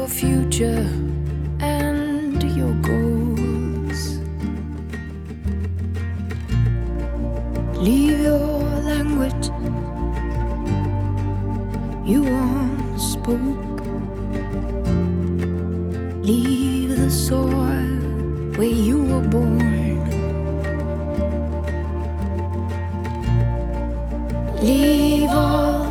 your future and your goals. Leave your language you once spoke. Leave the soil where you were born. Leave all